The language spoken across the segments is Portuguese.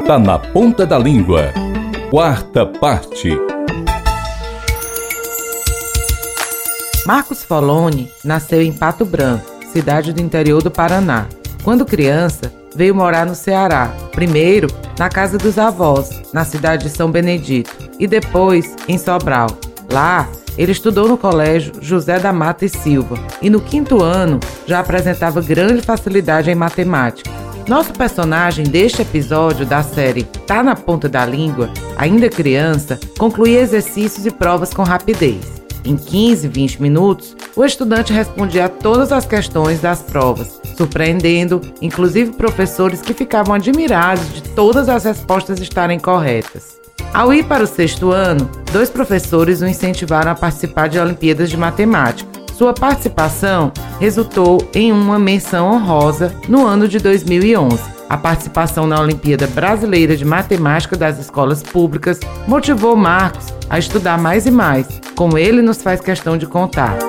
Tá na Ponta da Língua. Quarta parte. Marcos Foloni nasceu em Pato Branco, cidade do interior do Paraná. Quando criança, veio morar no Ceará, primeiro na casa dos avós, na cidade de São Benedito, e depois em Sobral. Lá, ele estudou no colégio José da Mata e Silva, e no 5º ano já apresentava grande facilidade em matemática. Nosso personagem deste episódio da série Tá na Ponta da Língua, ainda criança, concluía exercícios e provas com rapidez. Em 15, 20 minutos, o estudante respondia a todas as questões das provas, surpreendendo, inclusive professores que ficavam admirados de todas as respostas estarem corretas. Ao ir para o 6º ano, 2 professores o incentivaram a participar de Olimpíadas de Matemática. Sua participação resultou em uma menção honrosa no ano de 2011. A participação na Olimpíada Brasileira de Matemática das Escolas Públicas motivou Marcos a estudar mais e mais, como ele nos faz questão de contar.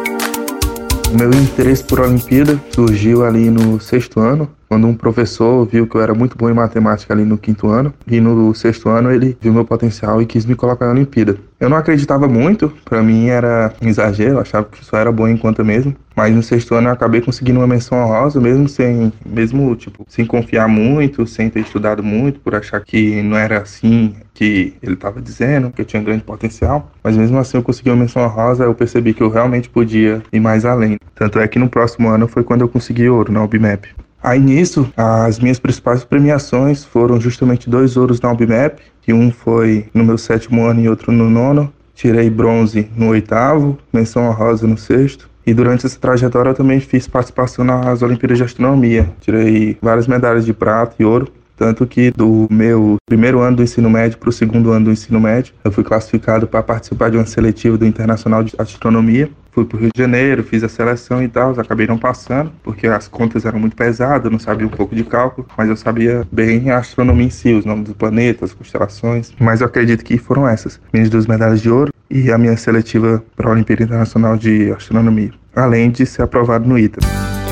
O meu interesse por Olimpíada surgiu ali no 6º ano, quando um professor viu que eu era muito bom em matemática ali no 5º ano, e no 6º ano ele viu meu potencial e quis me colocar na Olimpíada. Eu não acreditava muito, pra mim era um exagero, eu achava que só era bom em conta mesmo, mas no 6º ano eu acabei conseguindo uma menção honrosa, sem confiar muito, sem ter estudado muito, por achar que não era assim que ele estava dizendo, que eu tinha grande potencial, mas mesmo assim eu consegui uma menção honrosa, eu percebi que eu realmente podia ir mais além. Tanto é que no próximo ano foi quando eu consegui ouro na UBMAP. Aí nisso, as minhas principais premiações foram justamente 2 ouros na UBMAP, que um foi no meu 7º ano e outro no 9º. Tirei bronze no 8º, menção honrosa no 6º. E durante essa trajetória eu também fiz participação nas Olimpíadas de Astronomia. Tirei várias medalhas de prata e ouro. Tanto que do meu 1º ano do ensino médio para o 2º ano do ensino médio, eu fui classificado para participar de uma seletiva do Internacional de Astronomia. Fui para o Rio de Janeiro, fiz a seleção e tal, acabei não passando, porque as contas eram muito pesadas, eu não sabia um pouco de cálculo, mas eu sabia bem a astronomia em si, os nomes dos planetas, constelações. Mas eu acredito que foram essas, minhas 2 medalhas de ouro e a minha seletiva para a Olimpíada Internacional de Astronomia, além de ser aprovado no ITA.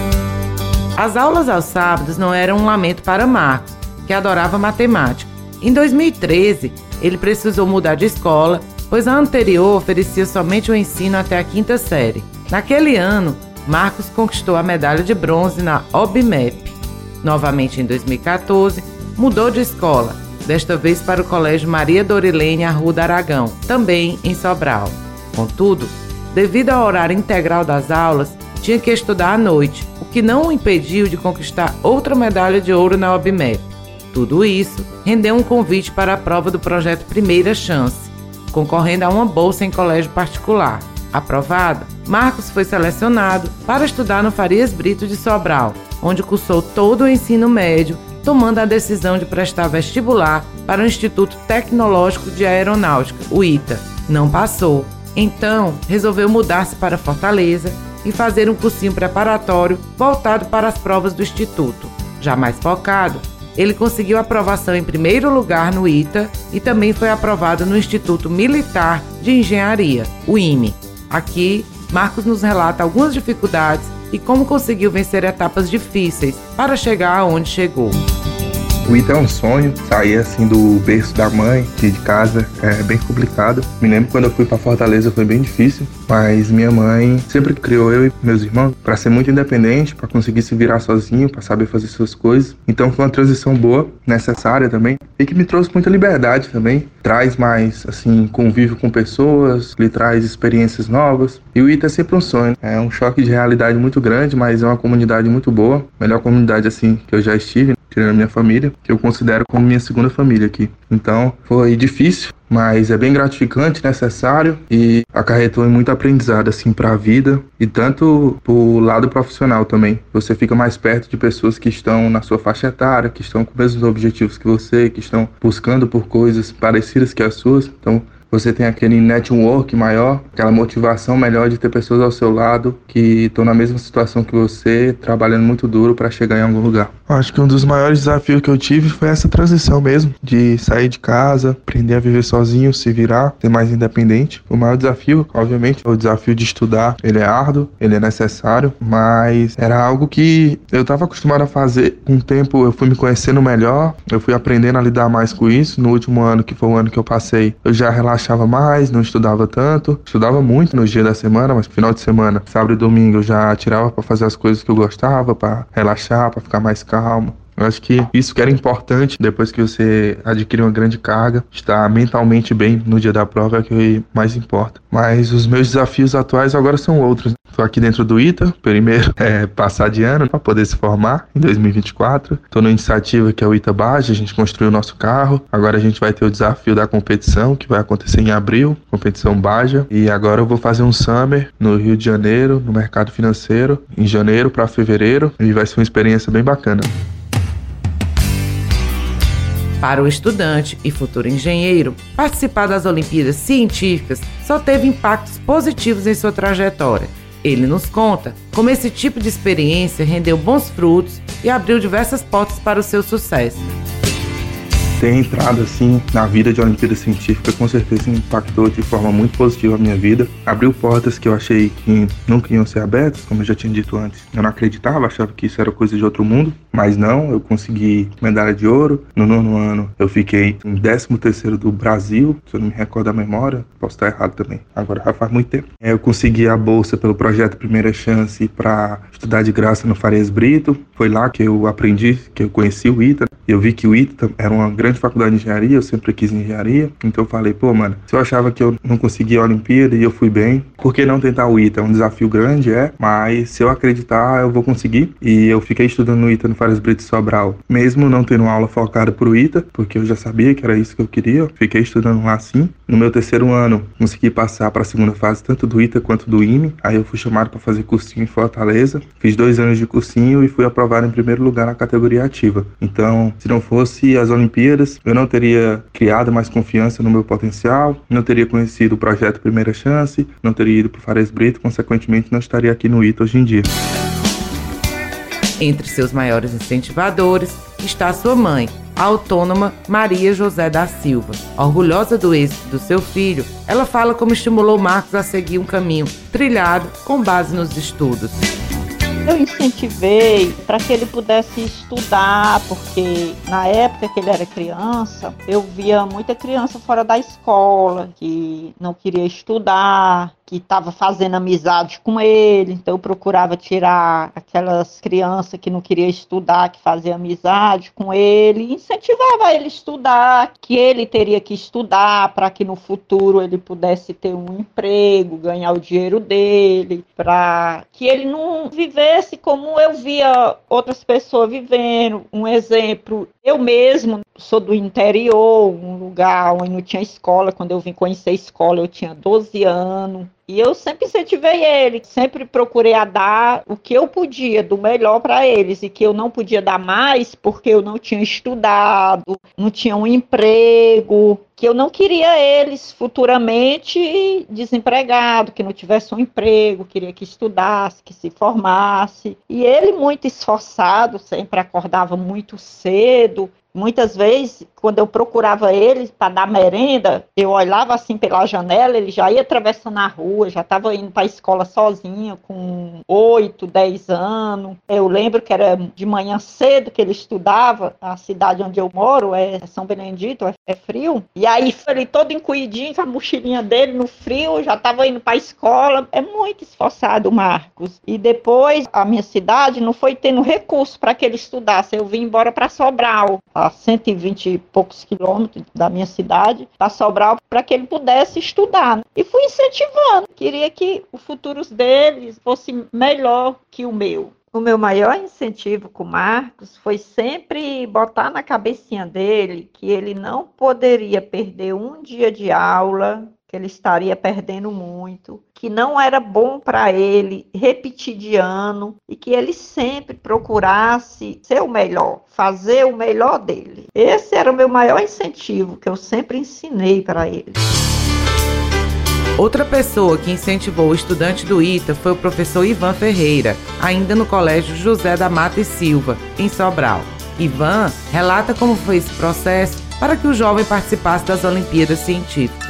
As aulas aos sábados não eram um lamento para Marcos, que adorava matemática. Em 2013, ele precisou mudar de escola, pois a anterior oferecia somente o ensino até a 5ª série. Naquele ano, Marcos conquistou a medalha de bronze na OBMAP. Novamente em 2014, mudou de escola, desta vez para o Colégio Maria Dorilene Arruda Aragão, também em Sobral. Contudo, devido ao horário integral das aulas, tinha que estudar à noite, o que não o impediu de conquistar outra medalha de ouro na OBMAP. Tudo isso rendeu um convite para a prova do projeto Primeira Chance, concorrendo a uma bolsa em colégio particular. Aprovado, Marcos foi selecionado para estudar no Farias Brito de Sobral, onde cursou todo o ensino médio, tomando a decisão de prestar vestibular para o Instituto Tecnológico de Aeronáutica, o ITA. Não passou. Então, resolveu mudar-se para Fortaleza e fazer um cursinho preparatório voltado para as provas do Instituto. Já mais focado, ele conseguiu aprovação em 1º lugar no ITA e também foi aprovado no Instituto Militar de Engenharia, o IME. Aqui, Marcos nos relata algumas dificuldades e como conseguiu vencer etapas difíceis para chegar aonde chegou. O ITA é um sonho, sair assim do berço da mãe, de casa, é bem complicado. Me lembro quando eu fui para Fortaleza foi bem difícil, mas minha mãe sempre criou eu e meus irmãos para ser muito independente, para conseguir se virar sozinho, para saber fazer suas coisas. Então foi uma transição boa, necessária também, e que me trouxe muita liberdade também. Traz mais, assim, convívio com pessoas, lhe traz experiências novas. E o ITA é sempre um sonho. É um choque de realidade muito grande, mas é uma comunidade muito boa. Melhor comunidade, assim, que eu já estive, tirando a minha família, que eu considero como minha segunda família aqui. Então, foi difícil, mas é bem gratificante, necessário e acarretou em muito aprendizado, assim, para a vida e tanto pro lado profissional também. Você fica mais perto de pessoas que estão na sua faixa etária, que estão com os mesmos objetivos que você, que estão buscando por coisas parecidas que as suas. Então, você tem aquele network maior, aquela motivação melhor de ter pessoas ao seu lado que estão na mesma situação que você, trabalhando muito duro para chegar em algum lugar. Acho que um dos maiores desafios que eu tive foi essa transição mesmo, de sair de casa, aprender a viver sozinho, se virar, ser mais independente. O maior desafio, obviamente, é o desafio de estudar. Ele é árduo, ele é necessário, mas era algo que eu estava acostumado a fazer. Com o tempo eu fui me conhecendo melhor, eu fui aprendendo a lidar mais com isso. No último ano, que foi o ano que eu passei, eu já relaxava mais, não estudava tanto. Estudava muito no dia da semana, mas no final de semana, sábado e domingo, eu já tirava para fazer as coisas que eu gostava, para relaxar, para ficar mais calmo. Eu acho que isso que era importante, depois que você adquire uma grande carga, estar mentalmente bem no dia da prova é o que mais importa. Mas os meus desafios atuais agora são outros. Estou aqui dentro do ITA, primeiro passar de ano para poder se formar em 2024. Estou na iniciativa que é o ITA Baja, a gente construiu o nosso carro. Agora a gente vai ter o desafio da competição, que vai acontecer em abril, competição Baja. E agora eu vou fazer um summer no Rio de Janeiro, no mercado financeiro, em janeiro para fevereiro, e vai ser uma experiência bem bacana. Para o estudante e futuro engenheiro, participar das Olimpíadas Científicas só teve impactos positivos em sua trajetória. Ele nos conta como esse tipo de experiência rendeu bons frutos e abriu diversas portas para o seu sucesso. Ter entrado assim na vida de Olimpíada Científica com certeza impactou de forma muito positiva a minha vida. Abriu portas que eu achei que nunca iam ser abertas, como eu já tinha dito antes. Eu não acreditava, achava que isso era coisa de outro mundo, mas não, eu consegui medalha de ouro. No 9º ano eu fiquei em 13º do Brasil, se eu não me recordo da memória, posso estar errado também, agora já faz muito tempo. Eu consegui a bolsa pelo projeto Primeira Chance para estudar de graça no Farias Brito. Foi lá que eu aprendi, que eu conheci o ITA. Eu vi que o ITA era uma grande faculdade de engenharia, eu sempre quis engenharia, então eu falei, pô, mano, se eu achava que eu não conseguia a Olimpíada e eu fui bem, por que não tentar o ITA? É um desafio grande, mas se eu acreditar, eu vou conseguir. E eu fiquei estudando no ITA, no Farias Brito de Sobral, mesmo não tendo aula focada pro ITA, porque eu já sabia que era isso que eu queria, fiquei estudando lá sim. No meu 3º ano, consegui passar para a segunda fase, tanto do ITA quanto do IME, aí eu fui chamado para fazer cursinho em Fortaleza, fiz 2 anos de cursinho e fui aprovado em primeiro lugar na categoria ativa. Então, se não fosse as Olimpíadas, eu não teria criado mais confiança no meu potencial, não teria conhecido o projeto Primeira Chance, não teria ido para o Farias Brito, consequentemente não estaria aqui no ITA hoje em dia. Entre seus maiores incentivadores está sua mãe, a autônoma Maria José da Silva. Orgulhosa do êxito do seu filho, ela fala como estimulou Marcos a seguir um caminho trilhado com base nos estudos. Eu incentivei para que ele pudesse estudar, porque na época que ele era criança, eu via muita criança fora da escola, que não queria estudar, que estava fazendo amizade com ele, então eu procurava tirar aquelas crianças que não queriam estudar, que faziam amizade com ele, e incentivava ele a estudar, que ele teria que estudar para que no futuro ele pudesse ter um emprego, ganhar o dinheiro dele, para que ele não vivesse como eu via outras pessoas vivendo. Um exemplo, eu mesmo sou do interior, um lugar onde não tinha escola. Quando eu vim conhecer a escola, eu tinha 12 anos. E eu sempre incentivei ele, sempre procurei a dar o que eu podia, do melhor para eles, e que eu não podia dar mais porque eu não tinha estudado, não tinha um emprego, que eu não queria eles futuramente desempregados, que não tivesse um emprego, queria que estudasse, que se formasse. E ele muito esforçado, sempre acordava muito cedo. Muitas vezes, quando eu procurava ele para dar merenda, eu olhava assim pela janela, ele já ia atravessando a rua, já estava indo para a escola sozinho, com 8, 10 anos. Eu lembro que era de manhã cedo que ele estudava, a cidade onde eu moro é São Benedito, é frio. E aí, ele todo encolhidinho, com a mochilinha dele no frio, já estava indo para a escola. É muito esforçado, Marcos. E depois, a minha cidade não foi tendo recurso para que ele estudasse. Eu vim embora para Sobral, a 120 e poucos quilômetros da minha cidade, para Sobral, para que ele pudesse estudar. E fui incentivando. Queria que o futuro deles fosse melhor que o meu. O meu maior incentivo com o Marcos foi sempre botar na cabecinha dele que ele não poderia perder um dia de aula, que ele estaria perdendo muito, que não era bom para ele repetir de ano e que ele sempre procurasse ser o melhor, fazer o melhor dele. Esse era o meu maior incentivo, que eu sempre ensinei para ele. Outra pessoa que incentivou o estudante do ITA foi o professor Ivan Ferreira, ainda no Colégio José da Mata e Silva, em Sobral. Ivan relata como foi esse processo para que o jovem participasse das Olimpíadas Científicas.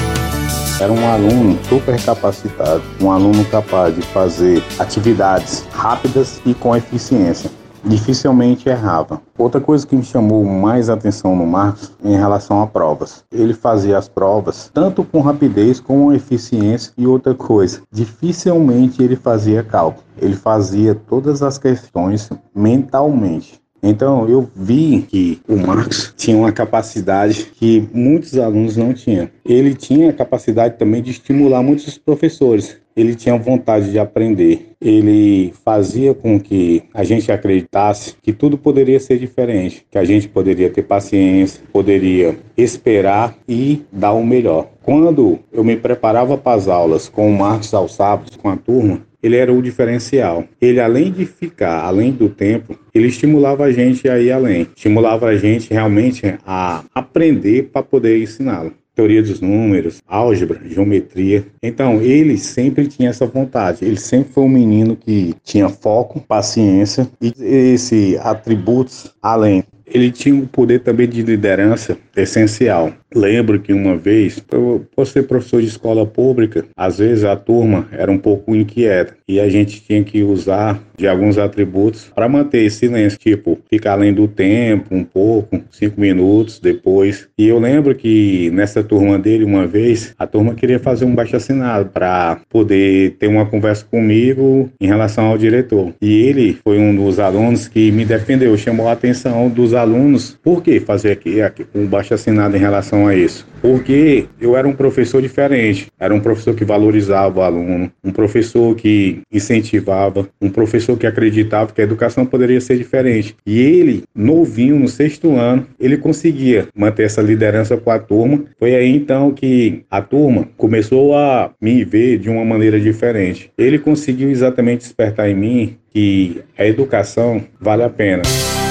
Era um aluno super capacitado, um aluno capaz de fazer atividades rápidas e com eficiência. Dificilmente errava. Outra coisa que me chamou mais atenção no Marcos em relação a provas. Ele fazia as provas tanto com rapidez como eficiência, e outra coisa, dificilmente ele fazia cálculo. Ele fazia todas as questões mentalmente. Então eu vi que o Marcos tinha uma capacidade que muitos alunos não tinham. Ele tinha a capacidade também de estimular muitos professores. Ele tinha vontade de aprender. Ele fazia com que a gente acreditasse que tudo poderia ser diferente, que a gente poderia ter paciência, poderia esperar e dar o melhor. Quando eu me preparava para as aulas com o Marcos aos sábados, com a turma, ele era o diferencial. Ele, além de ficar além do tempo, ele estimulava a gente a ir além. Estimulava a gente realmente a aprender para poder ensiná-lo. Teoria dos números, álgebra, geometria. Então, ele sempre tinha essa vontade. Ele sempre foi um menino que tinha foco, paciência e esses atributos além. Ele tinha um poder também de liderança essencial. Lembro que uma vez, por ser professor de escola pública, às vezes a turma era um pouco inquieta e a gente tinha que usar de alguns atributos para manter esse silêncio, tipo, ficar além do tempo um pouco, 5 minutos depois. E eu lembro que nessa turma dele, uma vez, a turma queria fazer um baixo-assinado para poder ter uma conversa comigo em relação ao diretor. E ele foi um dos alunos que me defendeu, chamou a atenção dos alunos. Por que fazer aqui um baixo-assinado em relação a isso? Porque eu era um professor diferente, era um professor que valorizava o aluno, um professor que incentivava, um professor que acreditava que a educação poderia ser diferente. E ele, novinho, no 6º ano, ele conseguia manter essa liderança com a turma. Foi aí então que a turma começou a me ver de uma maneira diferente. Ele conseguiu exatamente despertar em mim que a educação vale a pena.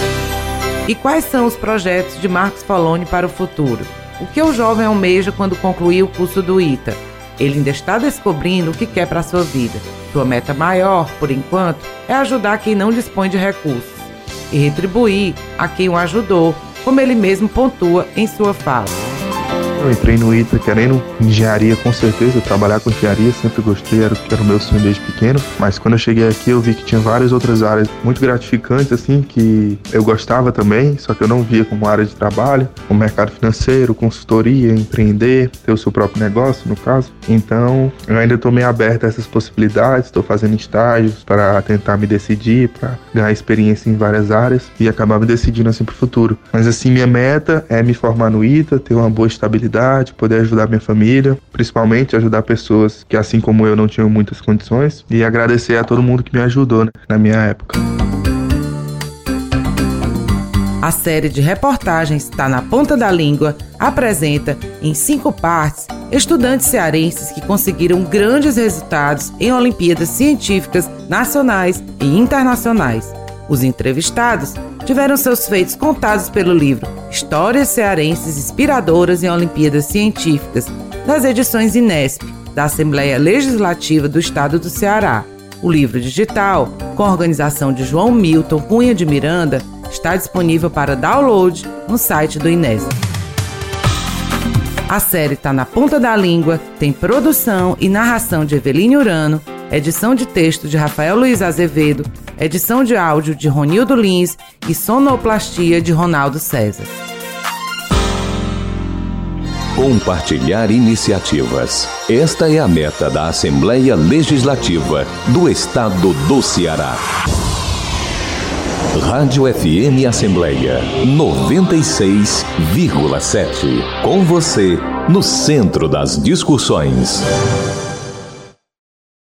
E quais são os projetos de Marcos Foloni para o futuro? O que o jovem almeja quando concluir o curso do ITA? Ele ainda está descobrindo o que quer para a sua vida. Sua meta maior, por enquanto, é ajudar quem não dispõe de recursos e retribuir a quem o ajudou, como ele mesmo pontua em sua fala. Eu entrei no ITA querendo engenharia, com certeza, trabalhar com engenharia, sempre gostei, era o meu sonho desde pequeno, mas quando eu cheguei aqui eu vi que tinha várias outras áreas muito gratificantes, assim, que eu gostava também, só que eu não via como área de trabalho, como mercado financeiro, consultoria, empreender, ter o seu próprio negócio, no caso. Então, eu ainda estou meio aberto a essas possibilidades, estou fazendo estágios para tentar me decidir, para ganhar experiência em várias áreas e acabar me decidindo assim para o futuro. Mas assim, minha meta é me formar no ITA, ter uma boa estabilidade, poder ajudar minha família, principalmente ajudar pessoas que, assim como eu, não tinham muitas condições, e agradecer a todo mundo que me ajudou, né, na minha época. A série de reportagens Tá na Ponta da Língua apresenta, em 5 partes, estudantes cearenses que conseguiram grandes resultados em Olimpíadas Científicas nacionais e internacionais. Os entrevistados tiveram seus feitos contados pelo livro Histórias Cearenses Inspiradoras em Olimpíadas Científicas, das edições Inesp, da Assembleia Legislativa do Estado do Ceará. O livro digital, com a organização de João Milton Cunha de Miranda, está disponível para download no site do Inesp. A série Tá na Ponta da Língua tem produção e narração de Eveline Urano, edição de texto de Rafael Luiz Azevedo, edição de áudio de Ronildo Lins e sonoplastia de Ronaldo César. Compartilhar iniciativas. Esta é a meta da Assembleia Legislativa do Estado do Ceará. Rádio FM Assembleia 96,7. Com você, no centro das discussões.